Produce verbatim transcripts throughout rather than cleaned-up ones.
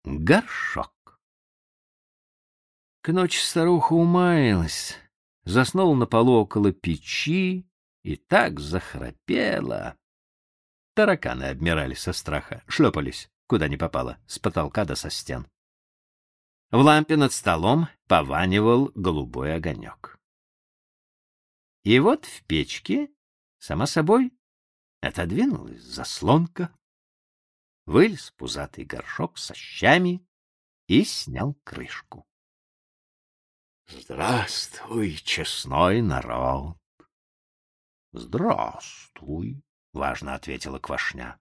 Горшок. К ночи старуха умаялась, заснула на полу около печи и так захрапела. Тараканы обмирали со страха, шлепались, куда ни попало, с потолка да со стен. В лампе над столом пованивал голубой огонек. И вот в печке, сама собой, отодвинулась заслонка, вылез пузатый горшок со щами и снял крышку. — Здравствуй, честной народ! — Здравствуй, — важно ответила Квашня.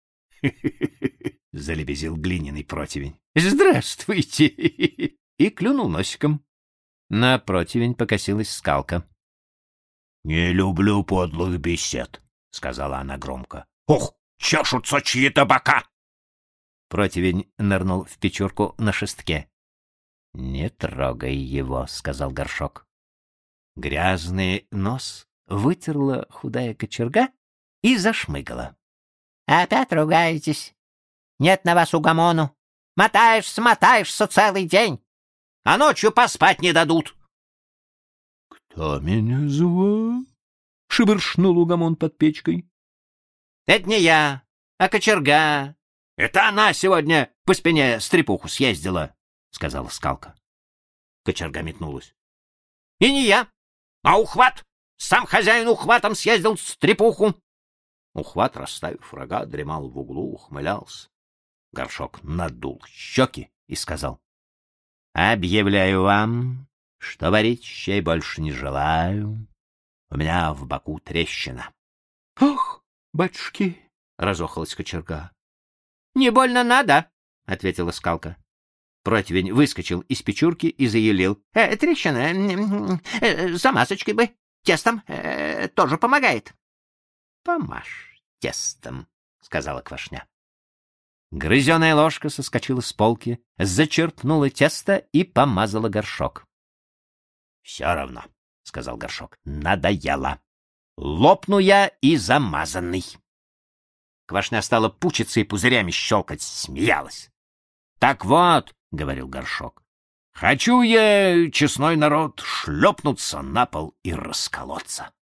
— залебезил глиняный противень. — Здравствуйте! И клюнул носиком. На противень покосилась Скалка. — Не люблю подлых бесед, — сказала она громко. — Ох, чешутся чьи-то бока! Противень нырнул в печурку на шестке. — Не трогай его, — сказал горшок. Грязный нос вытерла худая кочерга и зашмыгала. — Опять ругаетесь? Нет на вас угомону. Мотаешься, мотаешься целый день, а ночью поспать не дадут. — Кто меня звал? — шебыршнул угомон под печкой. — Это не я, а кочерга. Это она сегодня по спине стрепуху съездила, — сказала Скалка. Кочерга метнулась. — И не я, а ухват. Сам хозяин ухватом съездил стрепуху. Ухват, расставив рога, дремал в углу, ухмылялся. Горшок надул щеки и сказал: — Объявляю вам, что варить щей больше не желаю. У меня в боку трещина. — Ах, батюшки! — разохалась кочерга. — Не больно надо, — ответила Скалка. Противень выскочил из печурки и заявил: э, — Трещина, э, замазочкой бы, тестом э, тоже помогает. — Помажь тестом, — сказала Квашня. Грызеная ложка соскочила с полки, зачерпнула тесто и помазала горшок. — Все равно, — сказал горшок, — надоело. Лопну я и замазанный. Квашня стала пучиться и пузырями щелкать, смеялась. — Так вот, — говорил горшок, — хочу я, честной народ, шлепнуться на пол и расколоться.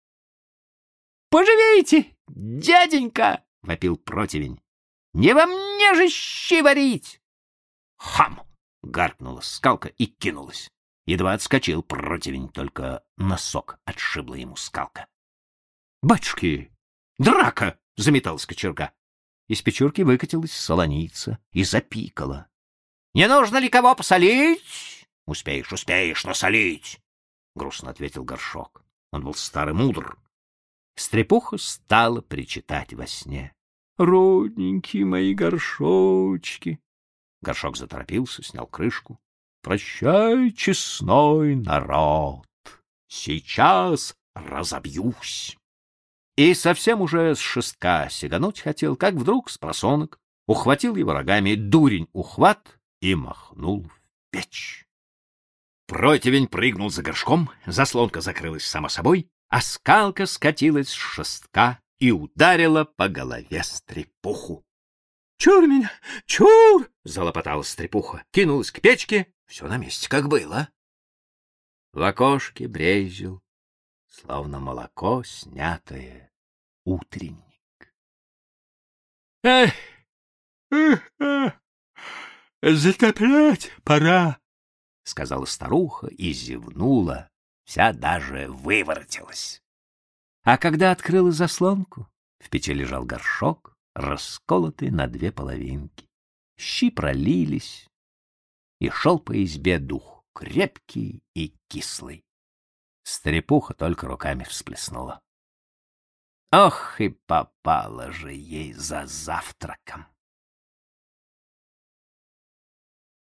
— Поживейте, дяденька! — вопил противень. — Не во мне же щи варить! — Хам! — гаркнула Скалка и кинулась. Едва отскочил противень, только носок отшибла ему Скалка. — Батюшки! Драка! — заметалась кочерга. Из печурки выкатилась солоница и запикала. — Не нужно ли кого посолить? — Успеешь, успеешь насолить! — грустно ответил горшок. Он был старый мудр. Стрепуха стала причитать во сне: — Родненькие мои горшочки! Горшок заторопился, снял крышку. — Прощай, честной народ! Сейчас разобьюсь! И совсем уже с шестка сигануть хотел, как вдруг спросонок ухватил его рогами дурень ухват и махнул в печь. Противень прыгнул за горшком, заслонка закрылась сама собой, а Скалка скатилась с шестка и ударила по голове стрепуху. — Чур меня, чур! — залопотала стрепуха, кинулась к печке, все на месте, как было. В окошке брезжил, словно молоко, снятое, утренник. — Эх, эх, эх, затоплять пора, — сказала старуха и зевнула, вся даже выворотилась. А когда открыла заслонку, в печи лежал горшок, расколотый на две половинки. Щи пролились, и шел по избе дух крепкий и кислый. Стрепуха только руками всплеснула. Ох, и попало же ей за завтраком!